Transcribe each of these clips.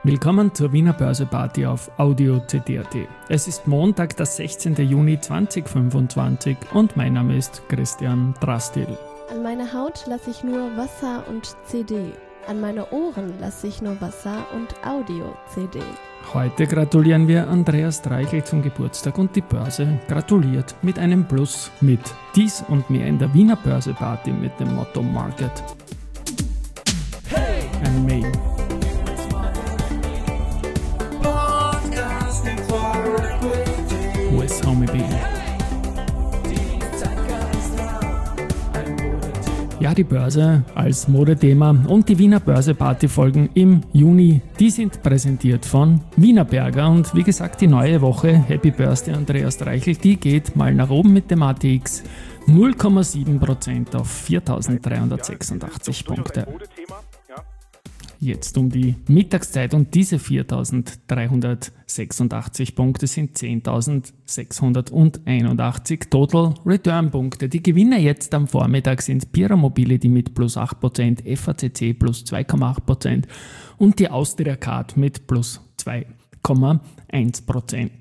Willkommen zur Wiener Börse-Party auf Audio CD.at. Es ist Montag, der 16. Juni 2025 und mein Name ist Christian Drastil. An meine Haut lasse ich nur Wasser und CD. An meine Ohren lasse ich nur Wasser und Audio-CD. Heute gratulieren wir Andreas Streichel zum Geburtstag und die Börse gratuliert mit einem Plus mit. Dies und mehr in der Wiener Börse-Party mit dem Motto Market and Me. With Homie B. Ja, die Börse als Modethema und die Wiener Börse-Party-Folgen im Juni, die sind präsentiert von Wienerberger. Und wie gesagt, die neue Woche, Happy Birthday Andreas Streichel, die geht mal nach oben mit dem ATX 0,7% auf 4.386 Punkte. Jetzt um die Mittagszeit und diese 4.386 Punkte sind 10.681 Total Return Punkte. Die Gewinner jetzt am Vormittag sind Pira Mobility mit plus 8%, FACC plus 2,8% und die Austria Card mit plus 2,1%.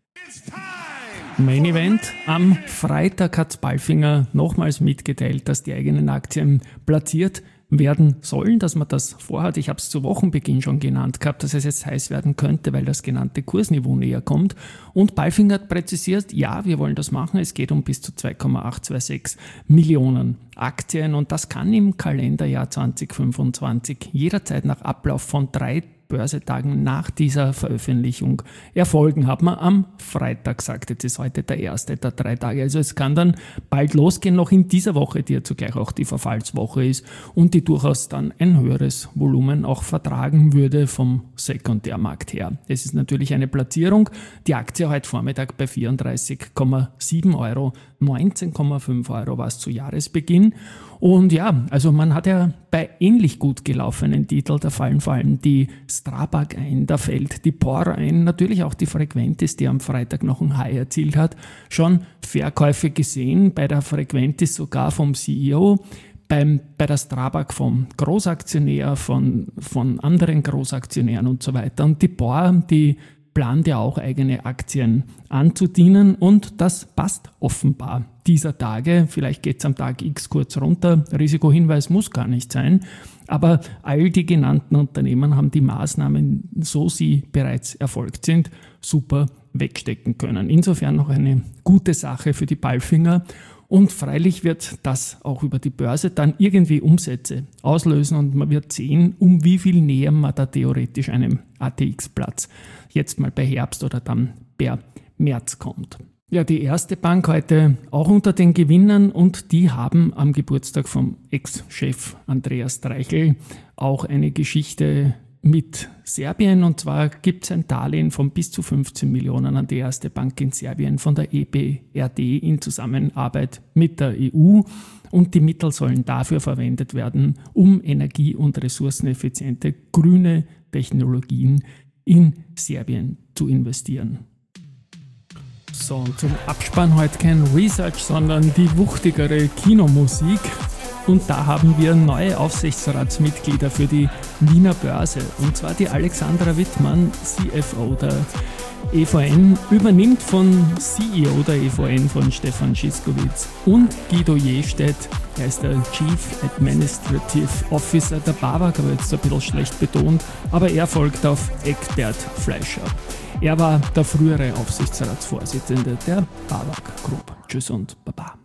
Main Event. Am Freitag hat Palfinger nochmals mitgeteilt, dass die eigenen Aktien platziert werden sollen, dass man das vorhat. Ich habe es zu Wochenbeginn schon genannt gehabt, dass es jetzt heiß werden könnte, weil das genannte Kursniveau näher kommt. Und Palfinger hat präzisiert, ja, wir wollen das machen. Es geht um bis zu 2,826 Millionen Aktien und das kann im Kalenderjahr 2025 jederzeit nach Ablauf von 3 Börsetagen nach dieser Veröffentlichung erfolgen, hat man am Freitag gesagt. Jetzt ist heute der erste der 3 Tage. Also es kann dann bald losgehen, noch in dieser Woche, die ja zugleich auch die Verfallswoche ist und die durchaus dann ein höheres Volumen auch vertragen würde vom Sekundärmarkt her. Es ist natürlich eine Platzierung. Die Aktie heute Vormittag bei 34,7 Euro, 19,5 Euro war es zu Jahresbeginn. Und ja, also man hat ja bei ähnlich gut gelaufenen Titeln, da fallen vor allem die Strabag ein, da fällt die POR ein, natürlich auch die Frequentis, die am Freitag noch ein High erzielt hat, schon Verkäufe gesehen, bei der Frequentis sogar vom CEO, bei der Strabag vom Großaktionär, von anderen Großaktionären und so weiter. Und die POR, die plant ja auch eigene Aktien anzudienen und das passt offenbar dieser Tage. Vielleicht geht es am Tag X kurz runter, Risikohinweis muss gar nicht sein, aber all die genannten Unternehmen haben die Maßnahmen, so sie bereits erfolgt sind, super wegstecken können. Insofern noch eine gute Sache für die Palfinger. Und freilich wird das auch über die Börse dann irgendwie Umsätze auslösen und man wird sehen, um wie viel näher man da theoretisch einem ATX-Platz jetzt mal bei Herbst oder dann per März kommt. Ja, die erste Bank heute auch unter den Gewinnern und die haben am Geburtstag vom Ex-Chef Andreas Streichel auch eine Geschichte mit Serbien, und zwar gibt es ein Darlehen von bis zu 15 Millionen an die erste Bank in Serbien von der EBRD in Zusammenarbeit mit der EU und die Mittel sollen dafür verwendet werden, um energie- und ressourceneffiziente grüne Technologien in Serbien zu investieren. So, und zum Abspann heute kein Research, sondern die wuchtigere Kinomusik. Und da haben wir neue Aufsichtsratsmitglieder für die Wiener Börse. Und zwar die Alexandra Wittmann, CFO der EVN, übernimmt von CEO der EVN von Stefan Szyszkowitz. Und Guido Jestedt, er ist der Chief Administrative Officer der BAWAG, aber jetzt ein bisschen schlecht betont, aber er folgt auf Eckbert Fleischer. Er war der frühere Aufsichtsratsvorsitzende der BAWAG Group. Tschüss und Baba.